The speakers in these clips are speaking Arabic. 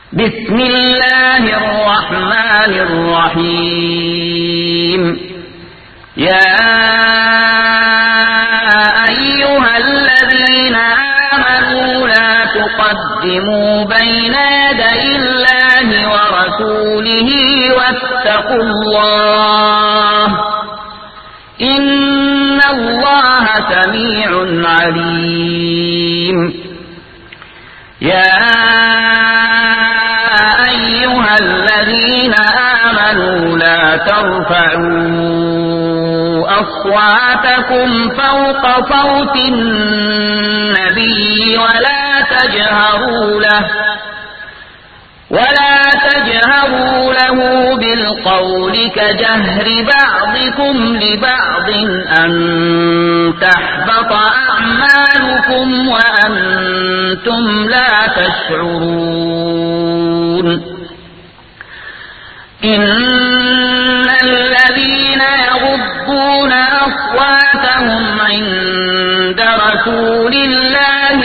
بسم الله الرحمن الرحيم. يا أيها الذين آمنوا لا تقدموا بين يدي الله ورسوله واتقوا الله إن الله سميع عليم. يا أيها الذين آمنوا لا ترفعوا أصواتكم فوق صوت النبي ولا تجهروا له بالقول كجهر بعضكم لبعض أن تحبط أعمالكم وأنتم لا تشعرون. إن الذين يغضون أصواتهم عند رسول الله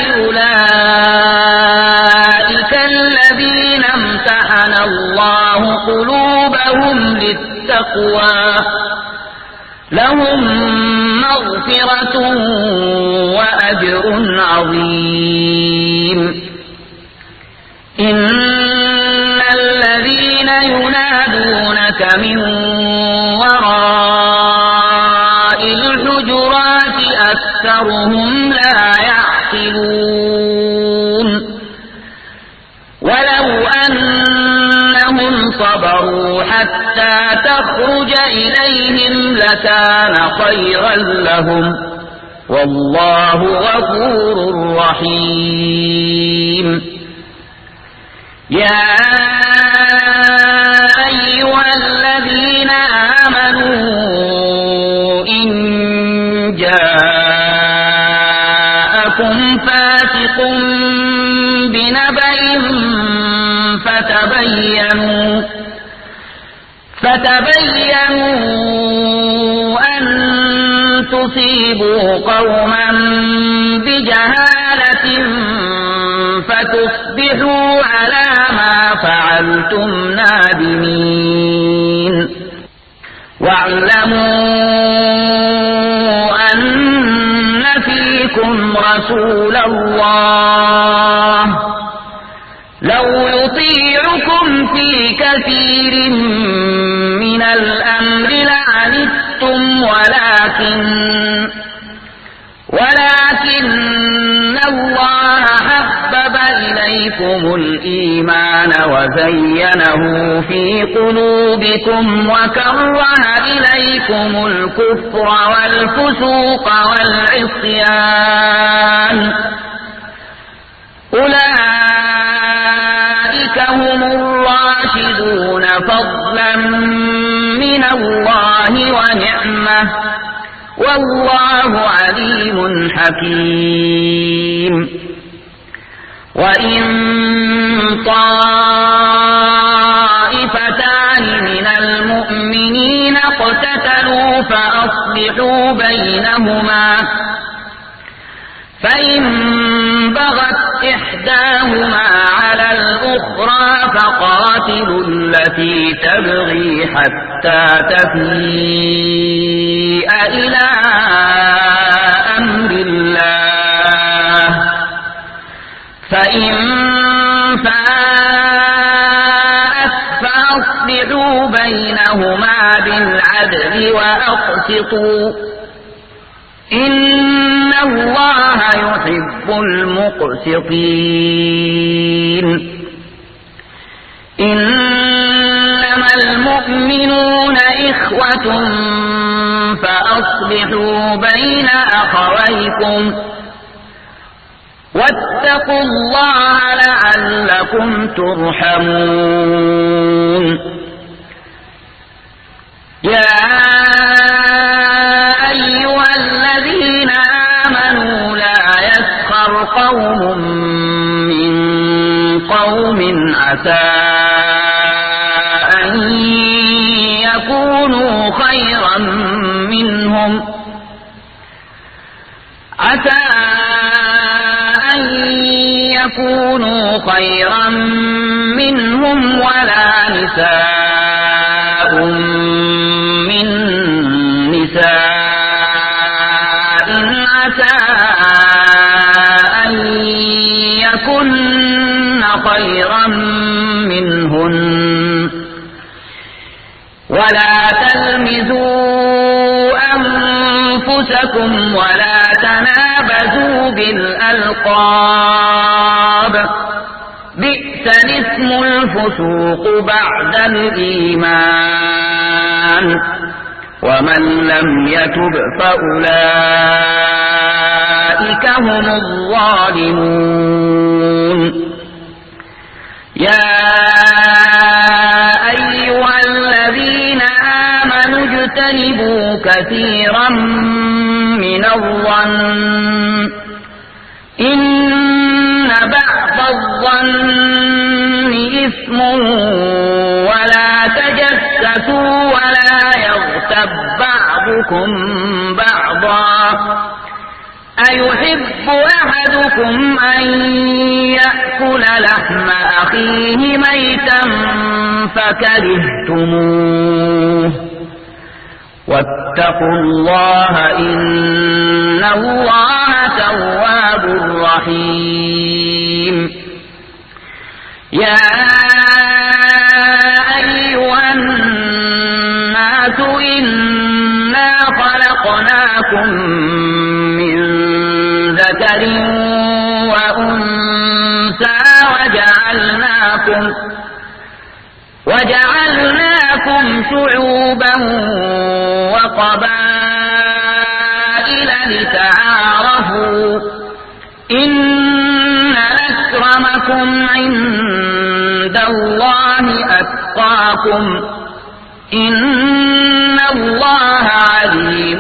أولئك الذين امتحن الله قلوبهم للتقوى لهم مغفرة وأجر عظيم. إن الذين ينادونك من وراء الحجرات أكثرهم لا يعقلون. ولو أنهم صبروا حتى تخرج إليهم لكان خيرا لهم والله غفور رحيم. يا أيها الذين آمنوا إن جاءكم فاسق بنبأ فتبينوا أن تصيبوا قوما بجهالة فتصبحوا على ما فعلتم نادمين. واعلموا أن فيكم رسول الله لو يطيعكم في كثير من الأمر لعنتم ولكن الله حبب إليكم الإيمان وزينه في قلوبكم وكره إليكم الكفر والفسوق والعصيان أولئك هم الراشدون فضلا من الله ونعمة والله عليم حكيم. وإن طائفتان من المؤمنين اقتتلوا فأصلحوا بينهما فإن بغت إحداهما على الأخرى فقاتلوا التي تبغي حتى تفيء إلى أمر الله فإن فاءت فأصلحوا بينهما بالعدل وأقسطوا إن الله يحب المقسطين. إنما المؤمنون إخوة فأصلحوا بين أخويكم واتقوا الله لعلكم ترحمون. يا أيها الذين آمنوا لا يسخر قوم من قوم عسى أن يكونوا خيرا منهم يكونوا خيرا منهم ولا نساء من نساء عسى أن يكن خيرا منهن ولا تلمزوا أنفسكم ولا تنابزوا بالألقاب بئس الاسم الفسوق بعد الإيمان ومن لم يتب فأولئك هم الظالمون يا أيها الذين آمنوا اجتنبوا كثيرا من الظن إن بعض الظن إثم ولا تجسسوا ولا يغتب بعضكم بعضا أيحب أحدكم أن يأكل لحم أخيه ميتا فكرهتموه واتقوا الله إن الله تواب رحيم يا أيها الناس إنا خلقناكم من ذكر وأنثى وجعلناكم شعوبا وقبائل لتعارفوا إن أكرمكم عند الله أتقاكم إن الله عليم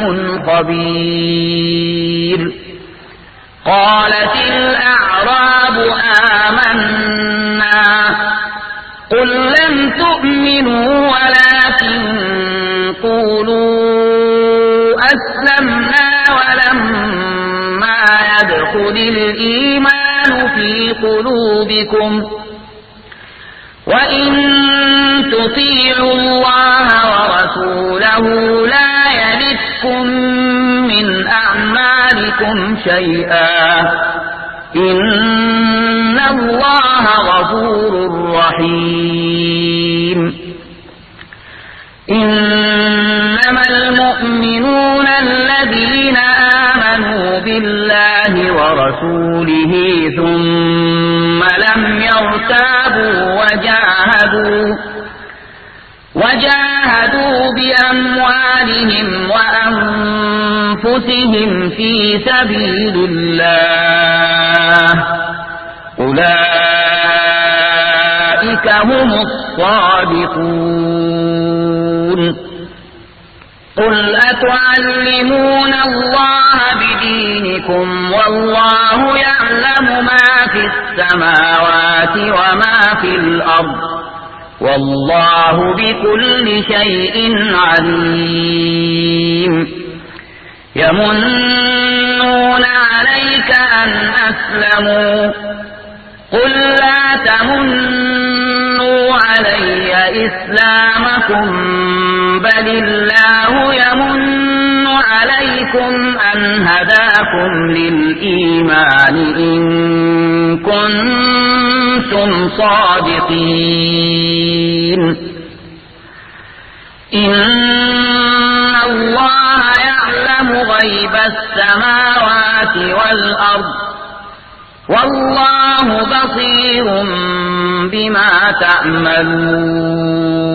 خبير قالت الأعراب آمنا قل لم تؤمنوا ولكن قولوا أسلمنا ولما يدخل الإيمان في قلوبكم وإن تطيعوا الله ورسوله لا يلدكم من أعمالكم شيئا إن الله غفور رحيم إنما المؤمنون الذين آمنوا بالله ورسوله ثم لم يرتابوا وجاهدوا بأموالهم وأنفسهم في سبيل الله أولئك هم الصادقون قل أتعلمون الله بدينكم والله يعلم ما في السماوات وما في الأرض والله بكل شيء عليم يمنون عليك أن أسلموا قل لا تمنوا علي إسلامكم بل الله يمن عليكم أن هداكم للإيمان إن كنتم صادقين إن الله يعلم غيب السماوات والأرض والله بصير بما تعملون